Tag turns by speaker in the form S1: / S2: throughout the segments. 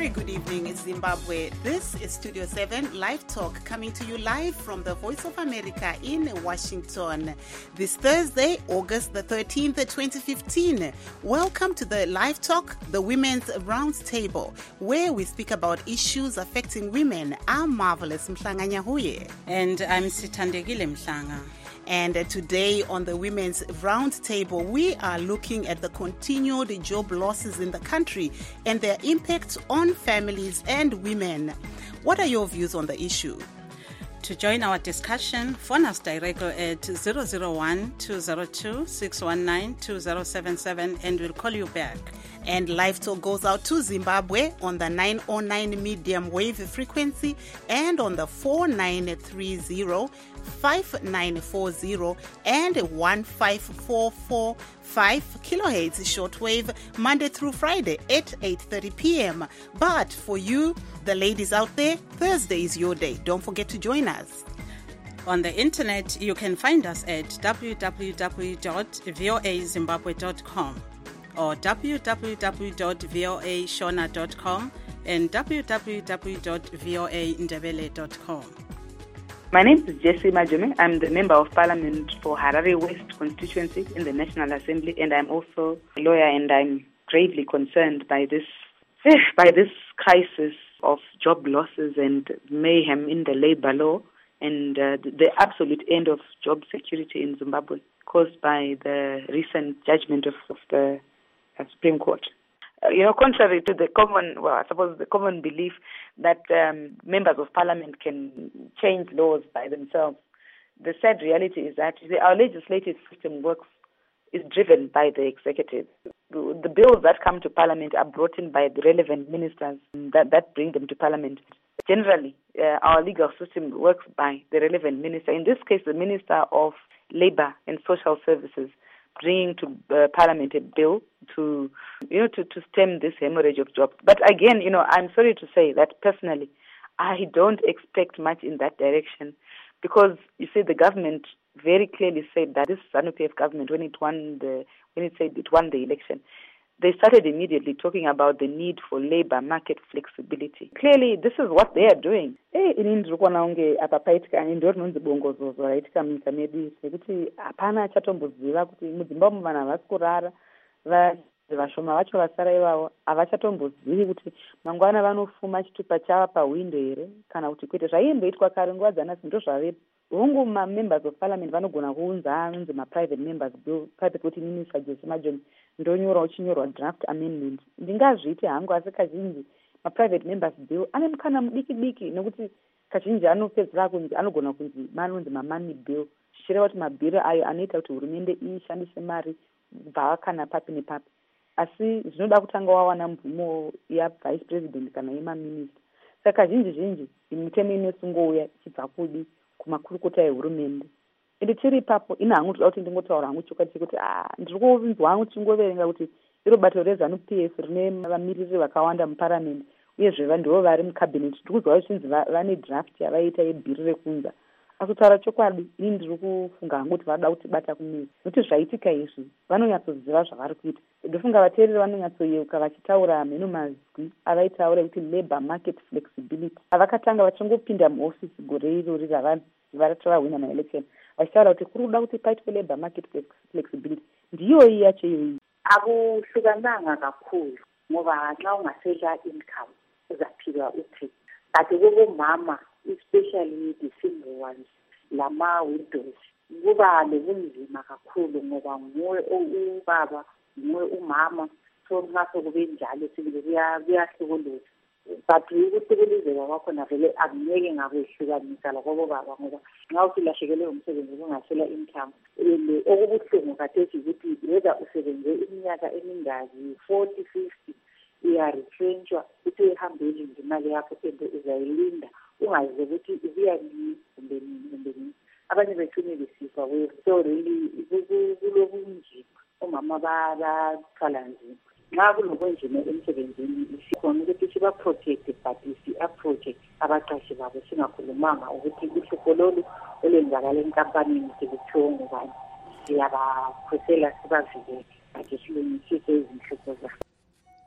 S1: very good evening, Zimbabwe. This is Studio 7 Live Talk, coming to you live from the Voice of America in Washington. This Thursday, August the 13th, 2015. Welcome to the Live Talk, the Women's Roundtable, where we speak about issues affecting women. I'm Marvelous Mhlanga Nyahuye.
S2: And I'm Sithandegile Mhlanga.
S1: And today on the Women's Roundtable, we are looking at the continued job losses in the country and their impact on families and women. What are your views on the issue?
S2: To join our discussion, phone us directly at 001-202-619-2077 and we'll call you back.
S1: And Live Talk goes out to Zimbabwe on the 909 medium wave frequency and on the 4930, 5940 and 15445 kilohertz shortwave, Monday through Friday at 8:30 p.m. But for you, the ladies out there, Thursday is your day. Don't forget to join us.
S2: On the internet, you can find us at www.voazimbabwe.com or www.voashona.com and www.voandebele.com.
S3: My name is Jessie Majume. I'm the Member of Parliament for Harare West constituency in the National Assembly, and I'm also a lawyer, and I'm gravely concerned by this crisis of job losses and mayhem in the labor law and the absolute end of job security in Zimbabwe caused by the recent judgment of the Supreme Court. Contrary to the common belief that members of parliament can change laws by themselves, the sad reality is that our legislative system is driven by the executive. The bills that come to parliament are brought in by the relevant ministers that bring them to parliament. Generally, our legal system works by the relevant minister. In this case, the Minister of Labour and Social Services, bringing to Parliament a bill to stem this hemorrhage of jobs. But again, I'm sorry to say that personally, I don't expect much in that direction because, you see, the government very clearly said that this ZANU-PF government, when it said it won the election, they started immediately talking about the need for labor market flexibility. Clearly, this is what they are doing.
S4: Vashoma vacho vasara ivavo havachatombozivi kuti mangwana vanofuma chitupa chava pawindo here kana kuti kwete zvaimboitwa kare nguva dzanasi ndozvavepo. Hongu ma-members of parliament vanogona kuunza anonzi ma-private members bill, private kuti minister Jesse Majume ndonyora uchinyorwa draft amendment. Ndingazviite hangu, asi kazhinji ma-private members bill ane mukana mudiki nekuti kazhinji anopedzera kunzi anogona kunzi manonzi ma-money bill, zvichireva kuti mabhiri ayo anoita kuti hurumende ishandise mari kubva kana papi nepapi. Asi zvinoda kutanga wawana mvumo yavice president kana yemaminista. Saka zhinji mitemo inosungouya ichibva kudi kumakurukota ehurumende. Ende tiri ipapo ina hangu toda kuti ndingotaura hangu chokwadi chekuti ndiri kunzwa hangu chingoverenga kuti iro bato reZANU-PF rine vamiriri vakawanda muparliament uyezve ndivo vari mucabinet. Ndiri kuzwa kuti vane draft yavaita yebhiri rekunza. Akutaura chokwadi, ini ndiri kufunga hangu kuti vada kutibata kumezi. Nokuti zvaitika izvi vanonyatsoziva zvavari kuita. Ndofunga vateereri vanonyatsoyeuka vachitaura mheno mazwi avaitaura kuti labor market flexibility. Avakatanga vachingopinda muofisi gore irori ravahwina maelection, vachitaura kuti kuri kuda kuti paitwe labor market flexibility. Ndiyo yacho iyoyi.
S5: Akuhlukananga kakhulu ngoba xa ungasela income uzaphila uphi. Kanti kubomama, especially the single ones, lama-widows, kuba lobunzima kakhulu ngoba nguwe ubaba, nguwe umama, so ngaso kube njalo sibili kuyahlukuluza. But ukuhlukuluzeka kwakhona vele akungeke ngakwehlukanisa labo baba ngoba nxa usilahlekelwe umsebenzi ungasela income. Okubuhlungu khathesi ukuthi whether usebenze iminyaka emingaki, 40, 50, uyaretrenchwa ukuthi uhambeli ngemali yakho ende uzayilinda ungazi ukuthi ubuyani kumbe nini. Abanye bethune besifa wethu. So really kulobunzima omama bathwala nzima. Nxa kulobunzima emsebenzini sikhona ukuthi siba-protect but si-approach abaqashi babo singakhulumanga ukuthi uhlupho lolu olwenzakala enkampanini sikuthiwo ngubani. Siyabakhosela sibavikele but silungisise izinhlupho zabo.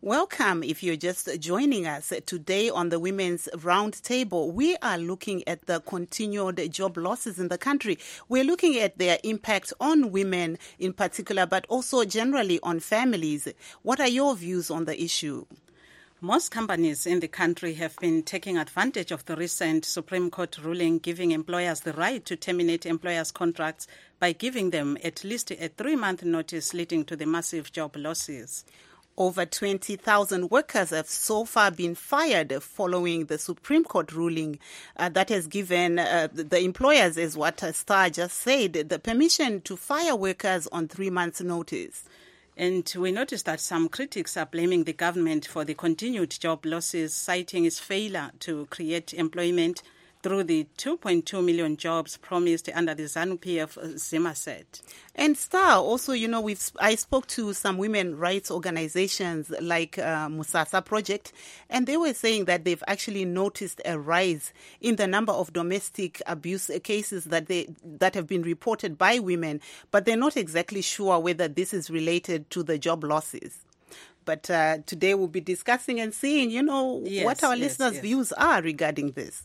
S1: Welcome if you're just joining us. Today on the Women's Roundtable, we are looking at the continued job losses in the country. We're looking at their impact on women in particular, but also generally on families. What are your views on the issue?
S2: Most companies in the country have been taking advantage of the recent Supreme Court ruling giving employers the right to terminate employers' contracts by giving them at least a 3-month notice, leading to the massive job losses.
S1: Over 20,000 workers have so far been fired following the Supreme Court ruling that has given the employers, as what Star just said, the permission to fire workers on 3 months' notice.
S2: And we noticed that some critics are blaming the government for the continued job losses, citing its failure to create employment through the 2.2 million jobs promised under the ZANU-PF Zima said.
S1: And Star, also, I spoke to some women rights organizations like Musasa Project, and they were saying that they've actually noticed a rise in the number of domestic abuse cases that have been reported by women, but they're not exactly sure whether this is related to the job losses. But today we'll be discussing and seeing, what our listeners' views are regarding this.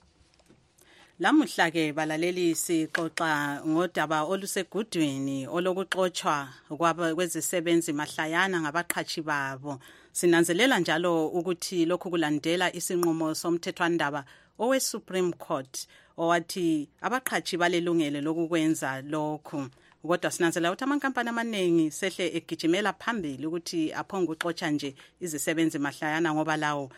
S2: Lamuhla ke balaleli sixoxa ngodaba olusegudwini olokuxotshwa kwezisebenzi mahlayana ngabaqhatshi babo. Sinanzelela njalo ukuthi lokhu kulandela isinqumo somthethwandaba owe-Supreme Court owathi abaqhatshi balelungelo lokukwenza lokhu. Kodwa sinanzelela ukuthi amankampani amaningi sehle egijimela phambili ukuthi aphonge ukuxotsha nje izisebenzi mahlayana ngoba lawo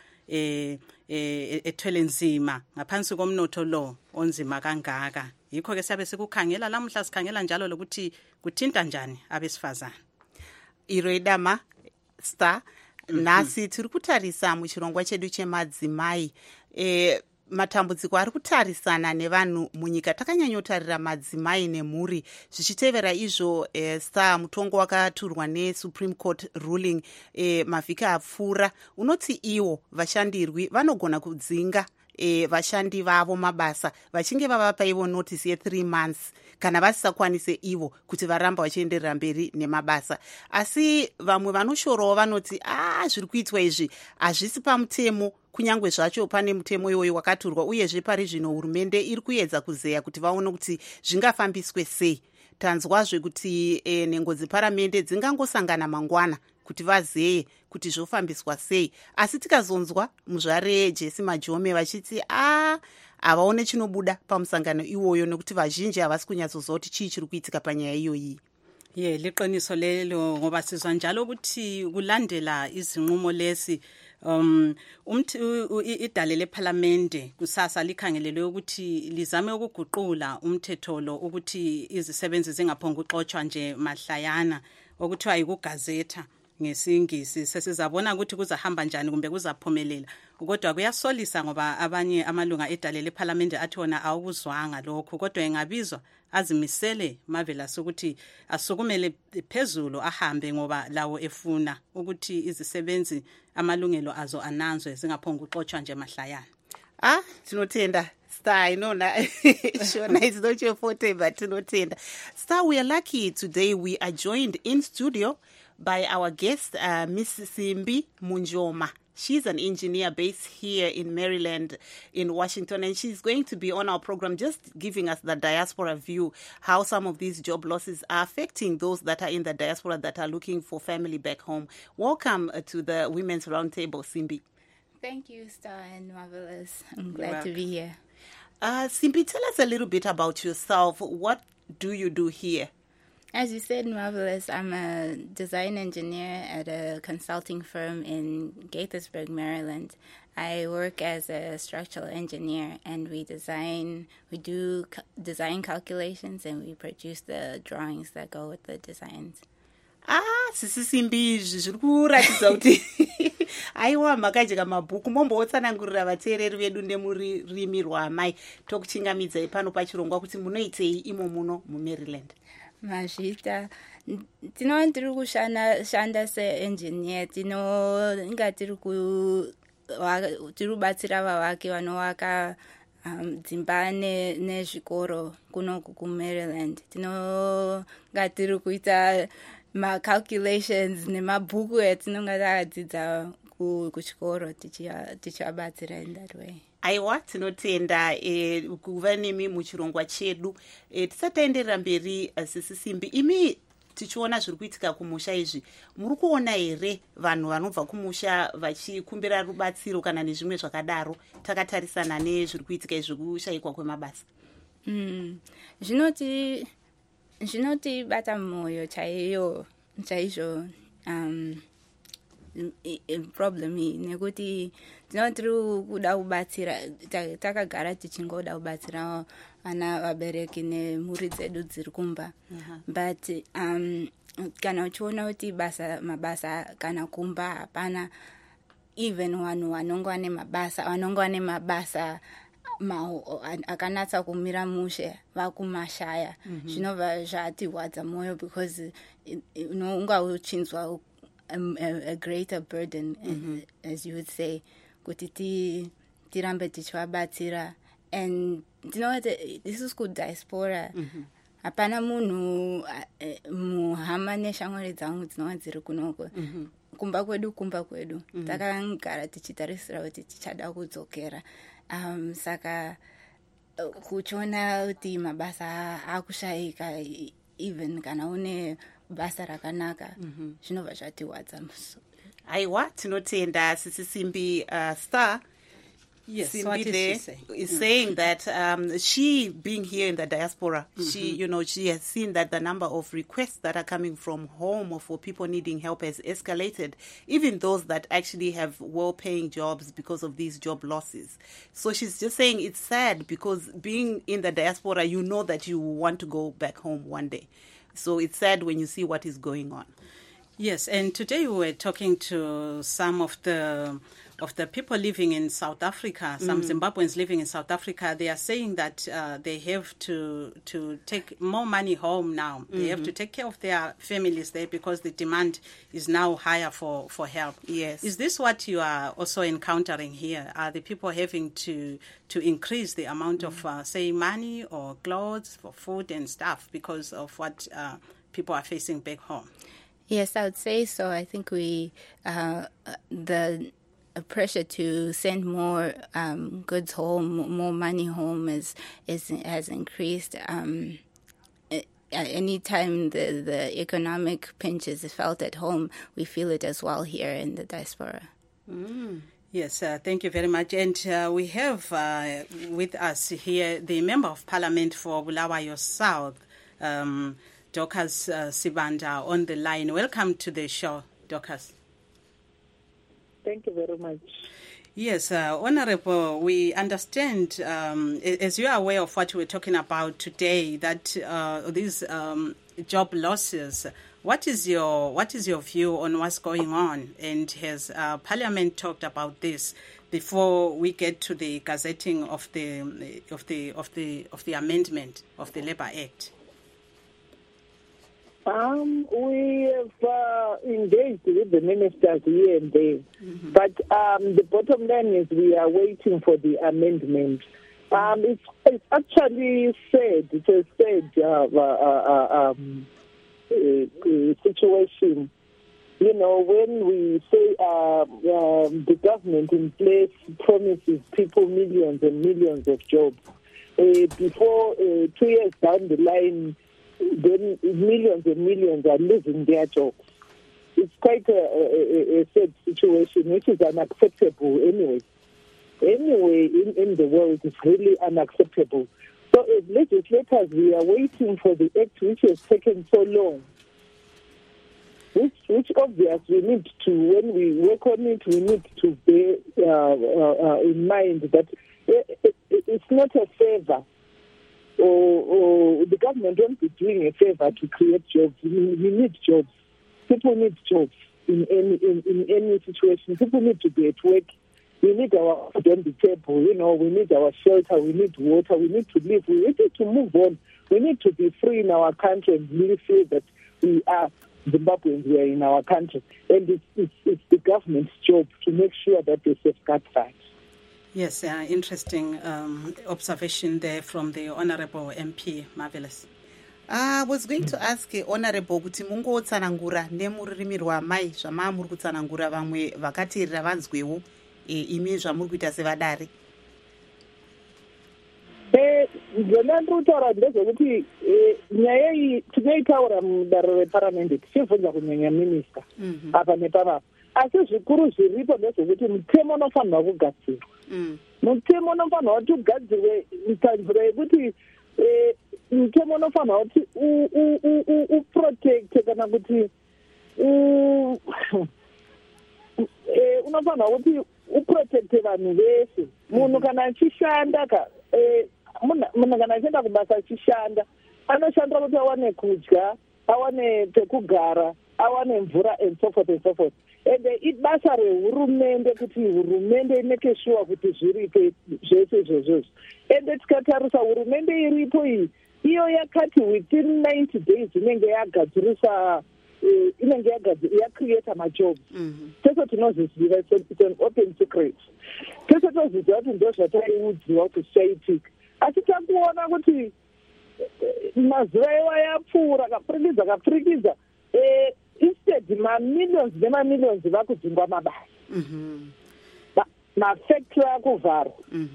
S2: ethwele nzima ngaphansi komnotho lo onzima kangaka. Yikho ke siyabe sikukhangela lamuhla, sikhangela njalo lokuthi kuthinta njani abesifazana.
S1: Iroidama Star, nasi tiri kutarisa muchirongwa chedu chemadzimai. Matambudziko ari kutarisana nevanhu munyika. Takanyanyotarira madzimai nemhuri zvichitevera izvo Star, mutongo wakaturwa neSupreme Court ruling mavhiki apfuura unoti iwo vashandirwi vanogona kudzinga vashandi vavo mabasa vachinge vavapa ivo notice ye3 months kana vasisakwanise ivo kuti varamba vachienderera mberi nemabasa. Asi vamwe vanoshorawo vanoti zviri kuitwa izvi hazvisi pamutemo, kunyange zvacho pane mutemo iwoyo wakaturwa, uyezve pari zvino hurumende iri kuedza kuzeya kuti vaone kuti zvingafambiswe sei. Tanzwazve kuti nhengo dzeparamende dzingangosangana mangwana kuti vazeye kuti zvofambiswa sei. Asi tikazonzwa muzvare Jesse Majome vachiti havaone chinobuda pamusangano iwoyo nekuti vazhinji havasi kunyatsoziva kuti chii chiri kuitika panyaya iyoyi.
S2: Liqiniso lelo ngoba sizwa njalo ukuthi kulandela izinqumo lesi idale lephalamende kusasa likhangelelwe ukuthi lizame ukuguqula umthetho lo ukuthi izisebenzi zingaphonga uxotshwa nje mahlayana okuthiwa yikugazetha ngesingisi. Sesizabona ukuthi kuzahamba njani kumbe kuzaphumelela. Kodwa kuyasolisa ngoba abanye amalunga edale lephalamende athi wona awukuzwanga lokho, kodwa engabizwa azimisele mavela sokuthi asukumele phezulu ahambe ngoba lawo efuna ukuthi izisebenzi amalungelo azo ananzwe zingaphonga uxotshwa nje mahlayana.
S1: Tinotenda Star, Shona, it's not your forte, but tinotenda. Star, we are lucky today. We are joined in studio by our guest, Miss Simbi Munjoma. She's an engineer based here in Maryland, in Washington, and she's going to be on our program just giving us the diaspora view, how some of these job losses are affecting those that are in the diaspora that are looking for family back home. Welcome to the Women's Roundtable, Simbi.
S6: Thank you, Star and Marvelous. I'm glad to be here.
S1: Simbi, tell us a little bit about yourself. What do you do here?
S6: As you said, Marvelous, I'm a design engineer at a consulting firm in Gaithersburg, Maryland. I work as a structural engineer, and we do design calculations, and we produce the drawings that go with the designs.
S1: Sisi Simbi izvi zviri kuratidza kuti aiwa makajeka mabhuku mombootsanangurira vateereri vedu nemurimi rwamai tokuchingamidzai pano pachirongwa kuti munoitei imo muno muMaryland.
S6: Mazvita tino tiri kushanda seengineer inga tiri kubatsira vavaki vanovaka dzimba nezvikoro kuno kuMaryland. Tinonga tiri kuita ma-calculations nemabhuku etinonga takadzidza kuchikoro tichivabatsira in that way.
S1: Aiwa, tinotenda kuva nemi muchirongwa chedu. Tisati taenderera mberi Sisi Simbi, imi tichiona zviri kuitika kumusha izvi, muri kuona here vanhu vanobva kumusha vachikumbira rubatsiro kana nezvimwe zvakadaro, takatarisana nezviri kuitika izvi kushayikwa kwemabasa?
S6: Zvinotibata mwoyo chaizvo problem iyi, nekuti tinotiri kuda kubatsira, takagara tichingoda kubatsira vana vabereki nemhuri dzedu dziri kumba. But kana uchiona kuti mabasa kana kumba hapana, even vanhu vanongwa nemabasa akanatsa kumira mushe vakumashaya, zvinobva zvatirwadza mwoyo, because unonga uchinzwa a greater burden, as you would say, kuti tirambe tichivabatsira. And you know what, this is called diaspora. Hapana munhu muhama neshamwari dzangu dzinova dziri kunoko. Kumba kwedu takagara tichitarisira kuti tichada kudzokera. Saka kuchiona kuti mabasa akushayika, even kana une basa rakanaka, zvinobva zvatirwadza.
S1: Aiwa, tinotenda Sisi Simbi. Star,
S2: yes,
S1: Simbi
S2: what is she
S1: is saying that she, being here in the diaspora, she has seen that the number of requests that are coming from home or for people needing help has escalated, even those that actually have well-paying jobs because of these job losses. So she's just saying it's sad, because being in the diaspora, you know that you want to go back home one day. So it's sad when you see what is going on.
S2: Yes, and today we were talking to some of the people living in South Africa, some Zimbabweans living in South Africa. They are saying that they have to take more money home now. They have to take care of their families there because the demand is now higher for help.
S1: Yes.
S2: Is this what you are also encountering here? Are the people having to increase the amount of, say, money or clothes for food and stuff because of what people are facing back home?
S6: Yes, I would say so. I think the pressure to send more goods home, more money home has increased. Anytime the economic pinch is felt at home, we feel it as well here in the diaspora.
S2: Yes, thank you very much. And we have with us here the Member of Parliament for Bulawayo South, Dorcas Sibanda, on the line. Welcome to the show, Dorcas.
S7: Thank you very much.
S2: Yes, Honorable, we understand, as you are aware of what we're talking about today, that these job losses, what is your view on what's going on? And has Parliament talked about this before we get to the gazetting of the amendment of the Labour Act?
S7: We have engaged with the ministers here and there, but the bottom line is we are waiting for the amendment. It's actually said, it's a sad situation. You know, when we say the government in place promises people millions and millions of jobs, before 2 years down the line, then millions and millions are losing their jobs. It's quite a sad situation, which is unacceptable anyway. Anyway, in the world, it's really unacceptable. So as legislators, we are waiting for the act which has taken so long, which obviously we need to, when we work on it, we need to bear in mind that it's not a favor. Or the government won't be doing a favor to create jobs. We need jobs. People need jobs in any situation. People need to be at work. We need our food on the table. You know, we need our shelter. We need water. We need to live. We need to move on. We need to be free in our country and really feel that we are Zimbabweans. We are in our country, and it's the government's job to make sure that they safeguard that.
S2: Yes, interesting observation there from the Honourable MP. Marvelous.
S1: I was going to ask Honorable kuti mungotsanangura nemururimi rwamai zvamamuri kutsanangura vamwe vakateerera vanzwewo imi zvamuri kuita sevadare.
S7: Zvona ndinotaura ndezvekuti nyaya iyi tinoitaura mudare reparamende tichibvunza kunyanya minista apa nepapapa, asi zvikuru zviripo ndezvekuti mutemo unofanirwa kugadzirwa. Mutemo unofanirwa kuti ugadzirwe panzira yekuti mutemo unofanirwa kuti uprotecte kana kuti unofanirwa kuti uprotecte vanhu vese. Munhu kana achishanda munhu kana achienda kubasa achishanda anoshandira kuti awane kudya, awane pekugara, awane mvura and so forth and so forth. Ende ibasa rehurumende kuti hurumende ineke sure kuti zviripo zvese izvozvo. Ende tikatarisa hurumende iripo iyi iyo yakati within 90 days inenge yagadzirisa yacreate majobs. Tese tinozviziva, it's an open secret. Tese toziziva kuti ndozvataiudziwa kuti zvichaitika. Asi takuona kuti mazuva iwa yapfuura kapfurikidza instead mamillions nemamillions vakudzingwa mabasa, mafactory akuvharwa.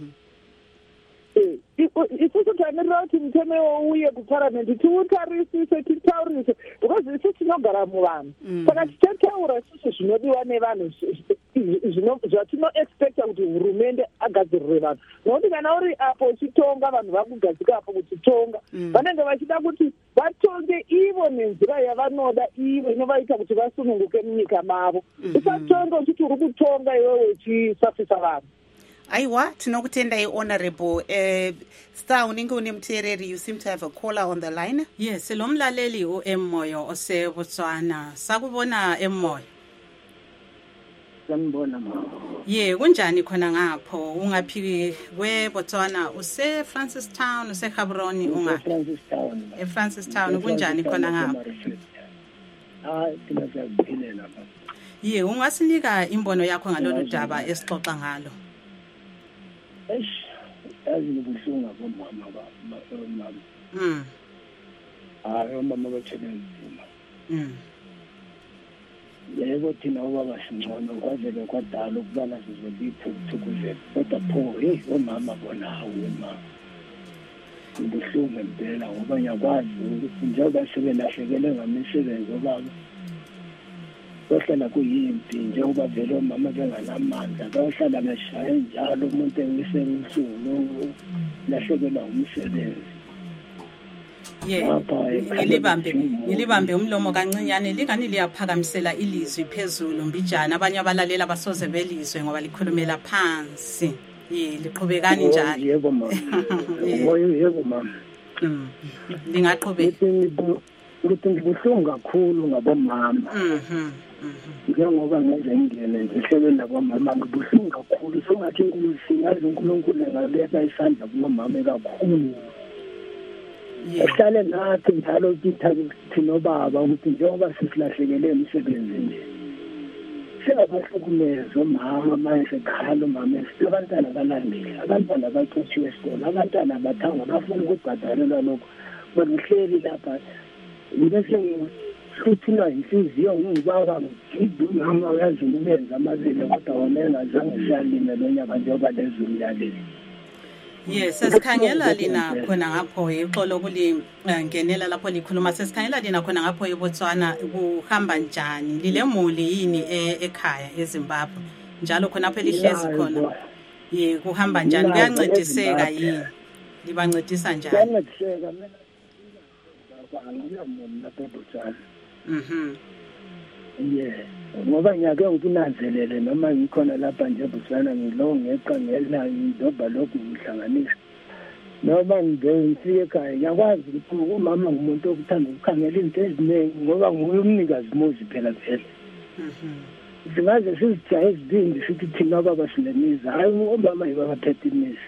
S7: Isusu tamirira kuti mutemo iwouye kuparamende tiutarisise, titaurise, because isusu tinogara muvanhu. Saka tichataura isusu zvinodiwa nevanhu, zvatinoexpecta kuti hurumende agadzirire vanhu. Nokuti kana uri apo uchitonga, vanhu vakugadzika apo kuchitonga, vanenge vachida kuti vatonge ivo nenzira yavanoda ivo inovaita kuti vasununguke munyika mavo. Usatonga uchiti uri kutonga iwewe uchisafisa vanhu.
S1: Aiwa, tinokutendai Honorable. Star, unenge une muteereri, you seem to have a caller on the line.
S2: Yes, lo mlaleli uMoyo oseBotswana. Sakubona eMoyo.
S8: Sanibona mama.
S2: Kunjani khona ngapho? Ungaphi kweBotswana? Use Francistown, use Gaborone ungaphi?
S8: Francistown.
S2: Francistown kunjani khona ngapho?
S8: Singasaphile lapha.
S2: Ungasinika imbono yakho ngalolu daba esixoxa ngalo.
S8: Azibuhlungu abomama bamama. Omama bathele nzima. Yebo thina ubaba singcono kwazele kwadala ukubana sizolipha ukuthukuzela. Kodwa pho omama bona mama. Ubuhlungu impela ngoba ngiyakwazi ukuthi njengoba sebelahlekele ngamisebenzi obaba. Bahlala kuyimpi njengoba vele omama benganamandla, bahlala beshaya njalo umuntu engisebuhlungu lahlekelwa umsebenzi.
S2: Ngilibambe umlomo kancinyane lingani liyaphakamisela ilizwi phezulu mbijana, abanye abalalela basoze belizwe ngoba likhulumela phansi. Liqhubekani njalo.
S8: Yebo mama. Yebo mama.
S2: Lingaqhubeka.
S8: Ukuthi ngibuhlungu kakhulu ngabomama. Njengoba ngenze ingene ngihlebela kwamama ngibuhlungu kakhulu, songathi singazi uNkulunkulu ngabeka isandla kumama kakhulu. Ehlale nathi njalo thina baba ukuthi njengoba sisilahlekele emsebenzini singabahlukumeza omama manje ekhalo mama abantwana balandile, abantwana baqotshiwe esikole, abantwana bathanga bafuna ukubhadalelwa lokho bakuhleli lapha. Ngibese hluthina inhliziyo ngibaba ngidumama uyazi ubenza amabele kodwa wona engazange siyalime lonyaka njengoba lezulu laleli.
S2: Sesikhangela lina khona ngapho ixolo kulingenela lapho likhuluma, sesikhangela lina khona ngapho eBotswana kuhamba njani, lilemuli yini ekhaya eZimbabwe njalo khona lapho lihlezi khona kuhamba njani, kuyancediseka yini, libancedisa njani?
S8: Kuyancediseka mina anginamuntu lapha eBotswana. Ngoba ngiyake ngikunanzelele noma ngikhona lapha nje eBotswana ngilo ngeqa ngela ngidoba lokhu ngihlanganisa. Noma ngifike ekhaya ngiyakwazi ukuthi umama ngumuntu okuthanda ukukhangela izinto eziningi ngoba nguye umnikazi muzi phela. Singaze sizijaye ezibindi sithi thina baba silemiza, hayi umama yibaphethe imizi.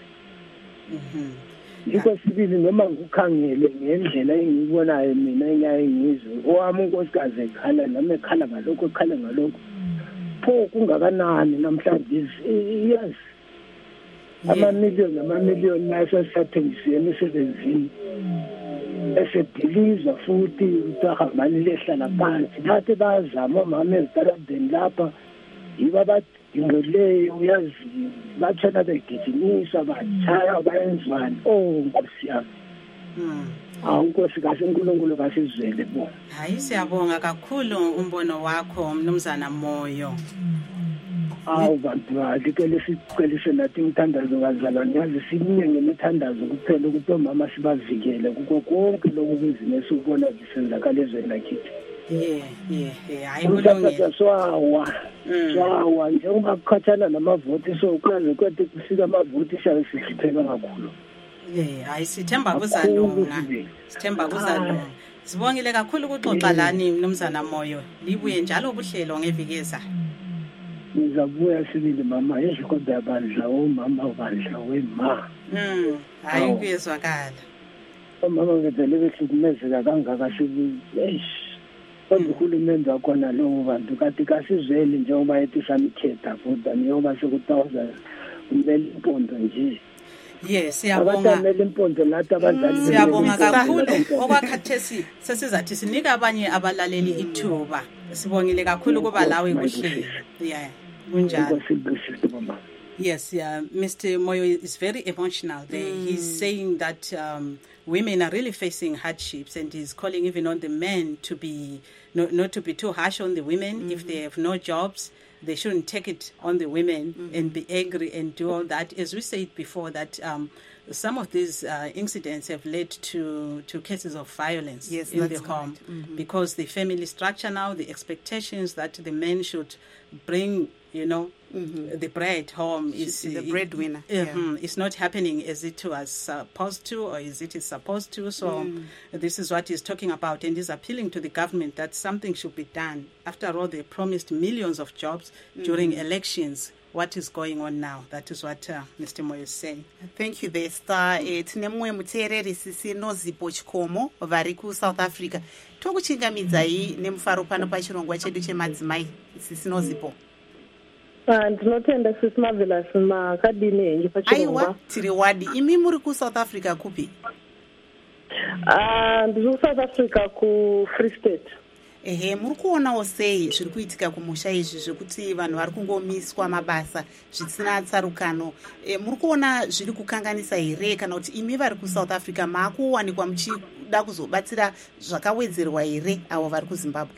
S8: Yikho sibili noma ngikukhangele ngendlela engiyibonayo mina enyaye ngizwe owami unkosikazi ekhala nami ekhala ngalokho ekhala ngalokho pho kungakanani namhlanje yes amamiliyoni naso sisathengiswe emisebenzini esedilizwa futhi utahambani lehlala phansi bathe bazama omama ezitaradeni lapha yiba badingeleyo uyazi bathana begijimisa batshaya bayenzwani nkosi yami Nkosi kahle uNkulunkulu kasizwele bona.
S2: Hayi siyabonga kakhulu umbono wakho mnumzana Moyo.
S8: Bantu ke lesicela nathi umthandazo kazalwane yazi sininge ngemithandazo kuphela ukuthi omama sibavikele kuko konke lokhu business ubona zisenzakala ezweni lakithi.
S2: Hayi kulungile.
S8: Swawa njengoba kukhathana namavoti so kwaze kwethe kufika amavoti shaye sihlipheka kakhulu.
S2: Hayi sithemba kuzalunga. Sithemba kuzalunga. Sibongile kakhulu ukuxoxa lani mnumzana Moyo. Libuye njalo ubuhlelo ngevikeza.
S8: Nizabuya sibili mama yeshikoda yabandla omama bandla wema.
S2: Hayi kuyezwakala.
S8: Mama ngedele behlukumezeka kangaka sibi. Kodwa uhulumende wakhona lo bantu kanti kasizweli njengoba ethi samkhetha futhi njengoba sekutawuza kumele impondo nje.
S2: Yes, siyabonga. Siyabonga kakhulu okwakhathesi sesizathi sinika abanye abalaleli ithuba. Sibongile kakhulu kuba lawe kuhle. Kunjalo. Yes, Mr. Moyo is very emotional there. He's saying that women are really facing hardships, and he's calling even on the men to be not to be too harsh on the women. If they have no jobs, they shouldn't take it on the women and be angry and do all that. As we said before, that some of these incidents have led to cases of violence in the home because the family structure now, the expectations that the men should bring, the bread home is
S1: the breadwinner.
S2: It's not happening as it was supposed to, or as it is supposed to. So this is what he's talking about, and he's appealing to the government that something should be done. After all, they promised millions of jobs during elections. What is going on now? That is what Mr. Moyo is saying.
S1: Thank you, Besta. Tine mumwe muteereri sisi Nozipo Chikomo vari ku South Africa. Tokuchingamidzai nemufaro pano pachirongwa chedu chemadzimai sisi Nozipo.
S7: Ndinotenda sisi Marvelous makadini henyu pachirongwa.
S1: Aiwa, tiri wadi. Imi muri ku South Africa kupi?
S7: Ndiri ku South Africa ku Free State.
S1: Muri kuonawo sei zviri kuitika kumusha izvi zvekuti vanhu vari kungomiswa mabasa zvisina tsarukano? Muri kuona zviri kukanganisa here kana kuti imi vari kuSouth Africa maakuwanikwa muchida kuzobatsira zvakawedzerwa here avo vari kuZimbabwe?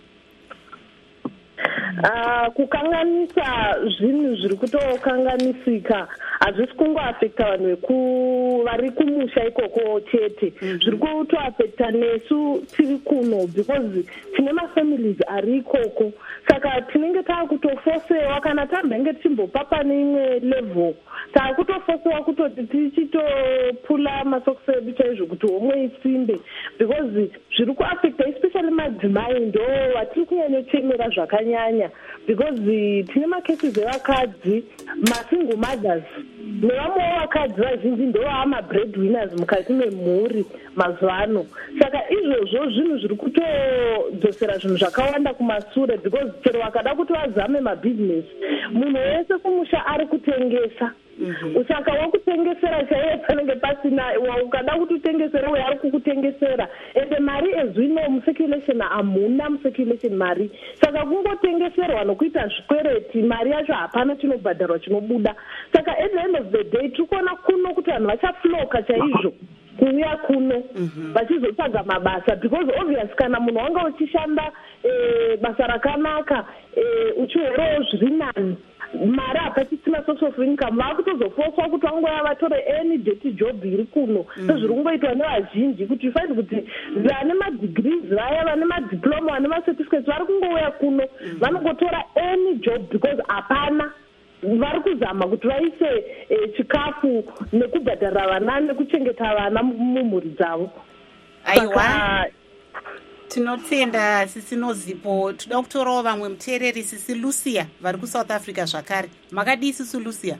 S7: Kukanganisa zvinhu zviri kutokanganisika hazvisi kungoafekta vanhu vari kumusha ikoko chete, zviri kutoafekta nesu tiri kuno because tine mafamilies ari ikoko, saka tinenge taakutofosewa kana tambenge tichimbopa pane imwe level taakutofosewa kutoti tichitopula masokisi edu chaizvo kuti homwe isimbe because zviri kuafekta especially madzimai ndo vatiri kunyanyochemera zvakanyanya because tine macases evakadzi masingle mothers nevamwewo vakadzi vazhinji ndovaa mabreadwinners mukati memhuri mazuva ano. Saka izvozvo zvinhu zviri kutodzosera zvinhu zvakawanda kumasure because chero vakada kuti vazame mabhizinesi munhu wese kumusha ari kutengesa. Saka wakutengesera chaiye panenge pasina, ukada kuti utengesere uye ari kukutengesera ende mari ezvino mucirculation hamuna mucirculation mari, saka kungotengeserwa nokuita zvikwereti mari yacho hapana chinobhadharwa chinobuda. Saka at the end of the day tiri kuona kuno kuti vanhu vachafloka chaizvo kuuya kuno vachizotsvaga mabasa because obvious kana munhu wanga uchishanda basa rakanaka uchiwerawo zviri nani mari hapachisina source of income vakutozofoswa kuti vangoya vatore any dirty job iri kuno sezviri kungoitwa nevazhinji kuti you find kuti vane madegrees vaya vane madiploma vane macertificates vari kungouya kuno vanongotora any job because hapana vari kuzama kuti vaise chikafu nekubhadhara vana nekuchengeta vana mumhuri dzavo.
S1: Aiwa, tinotenda sisi Nozipo. Toda kutorawo vamwe muteereri sisi Lucia vari kuSouth Africa zvakare. Makadii sisi Lucia?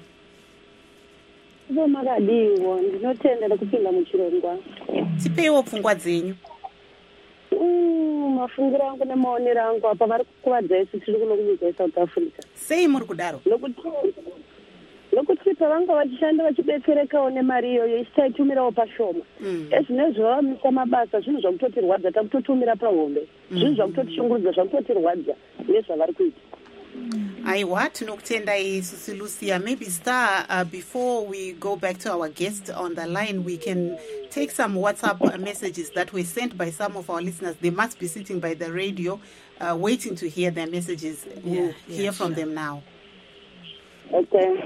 S9: Makadiwo, ndinotenda nekupinda muchirongwa.
S1: Tipeiwo pfungwa dzenyu.
S9: Mafungiro angu nemaonero angu apa vari kukuvadza isu tiri kuno kunyika yeSouth Africa.
S1: Sei muri kudaro?
S9: nokuti pavanga vachishanda vachibetserekawo nemari iyoyo isitaitumirawo pashoma. Ezvinezvo vavamisa mabasa zvinhu zvakutotirwadza takutotumira pahombe. Zvinhu zvakutotishungurudza zvakutotirwadza nezvavari kuita.
S1: Aiwa, tinokutendai Susi Lucia. Maybe Star, before we go back to our guest on the line, we can take some WhatsApp messages that were sent by some of our listeners. They must be sitting by the radio, waiting to hear their messages. We'll hear from them now.
S9: Okay.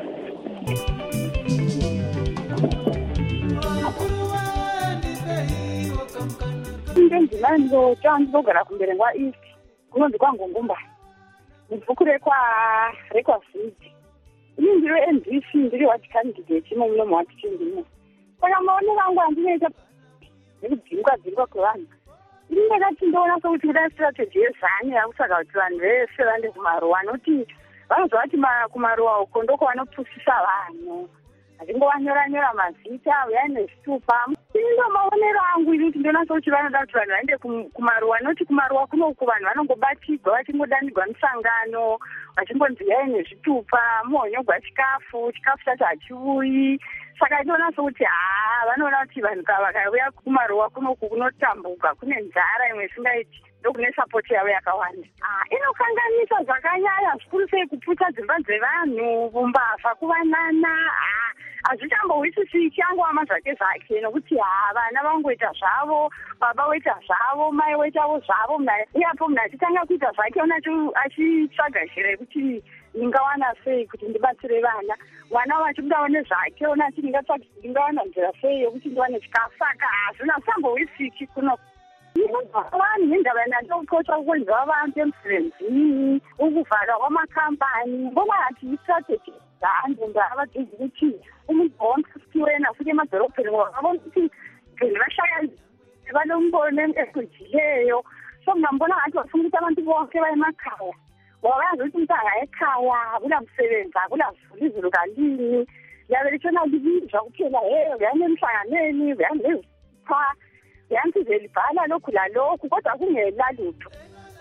S9: Ndivukure rekwavhidhi ini ndiri NBC ndiri wachikandidate munomu watichindimo saka maonero angu andinoita nekudzingwa kwevanhu ini ndakati ndoona sokuti kuda strategy yezani yakusaka kuti vanhu vese vande kumaruwa noti vanozva vati kumaruwa uko ndoko vanopusisa vanhu vachingovanyoranyora mazita uyai nezvitupa ndo maonero angu ini kuti ndoona sokuti vanoda kuti vanhu vaende kumaruwa noti kumaruwa kunoku vanhu vanongobatirwa vachingodanirwa misangano vachingonzi uyai nezvitupa muhonyogwa chikafu chacho hachiuyi saka inoona sokuti vanoona kuti vanhu vakauya kumaruwa kunoku kunotambuka kune nzara imwe isingaiti ndokune sapoti yavo yakawanda inokanganisa zvakanyanya zvikuru sei kuputsa dzimba dzevanhu umbavha kuvanana hazvichambowisisi changowama zvake nokuti vana vangoita zvavo baba woita zvavo mai woitawo zvavo iyapo munhu achitanga kuita zvake unacho achitsvaga njira yekuti ndingawana sei kuti ndibatsire vana mwana wachibudawo nezvake unachi ndingawana nzira sei yokuti ndiwane chikafu saka hazvina sambowisiki kuno vanhu nendava nandokotsva kukwenziwa vanhu emsebenzini ukuvharwa kwamakambani ngoma hati istrategy dzanhu ndavadzidzi kuti umuntu wamfusiwena futi emadhorobheni wavona kuti vanhu vashaya vanombone ekujileyo so mnambona hati vafungisa abantu bonke vaemakhaya wavazi kuti mntanga ekhaya hakuna msebenzi hakuna zulu kalini yavelitshona libizwa kuphela uyani emhlanganeni uyani nezipha uyani sizelibhala lokhu lalokhu kodwa kungela lutho.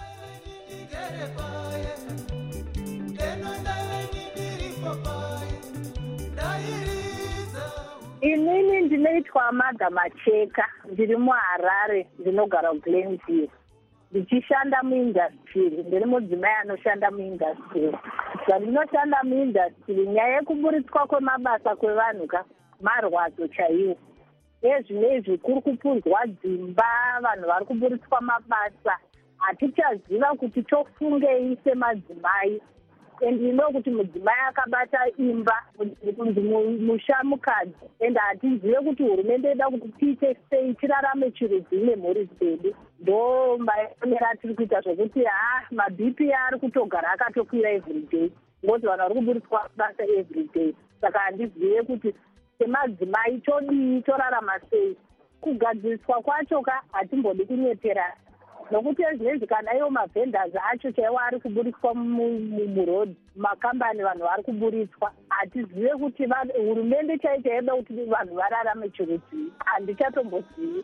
S9: Inini ndinoitwa Amada Macheka, ndiri muHarare, ndinogara kuGlenview. Ndichishanda muindustry, ndiri mudzimai anoshanda muindustry. Zvandinoshanda muindustry, nyaya yekuburitswa kwemabasa kwevanhu marwadzo chaiwo. Ezvinezvi kuri kupunzwa dzimba, vanhu vari kuburitswa mabasa. Hatichaziva kuti tofungei semadzimai. Ndino kuti mudzimai akabata imba kuti mushamukadzi ende hatizive kuti hurumende ida kuti tiite sei tirarame chirudzi nemhuri dzedu ndo maonero atiri kuita zvokuti mabp ari kutogara akatokwira everyday ngoti vanhu vari kuburitswa basa everyday saka handizive kuti semadzimai todii torarama sei kugadziriswa kwacho hatimbodi kunyeperana nokuti ezvinezvi kana iwo mavhendors acho chaiwo ari kuburitswa murodhi makambani vanhu vari kuburitswa hatizive kuti hurumende chaicho yaida kuti vanhu vararame chirudzi handichatombozivi.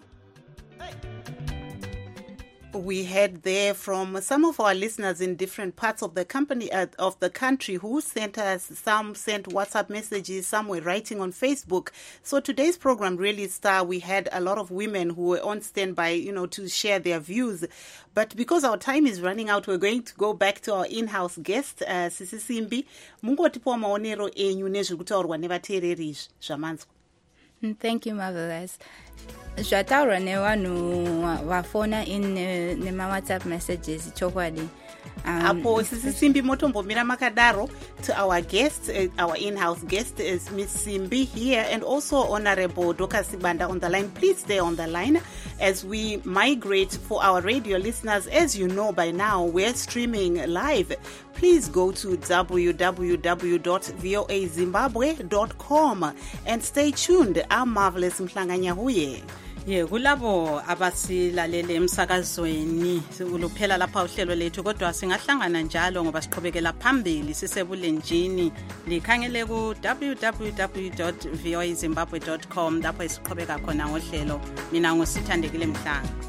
S1: We heard there from some of our listeners in different parts of the country who sent us, some sent WhatsApp messages, some were writing on Facebook. So today's program really we had a lot of women who were on standby, to share their views. But because our time is running out, we're going to go back to our in-house guest, Sisi Simbi. Mungotipo maonero enyu nezviri kutaurwa nevateereri zvamanzwa.
S6: Thank you, Marvelous. Zvataurwa nevanhu vafona in nema-WhatsApp messages chokwadi.
S1: Apo Sisi Simbi motombomira makadaro to our guest, our in-house guest is Miss Simbi here, and also Honorable Doka Sibanda on the line. Please stay on the line as we migrate for our radio listeners. As you know by now, we're streaming live. Please go to www.voazimbabwe.com and stay tuned. I'm Marvelous Mhlanganyahuye.
S2: Kulabo abasilalele emsakazweni luphela lapha uhlelo lethu kodwa singahlangana njalo ngoba siqhubekela phambili sisebulenjini likhangele ku www.voazimbabwe.com lapho siqhubeka khona ngohlelo. Mina ngusithandekile Mhlanga.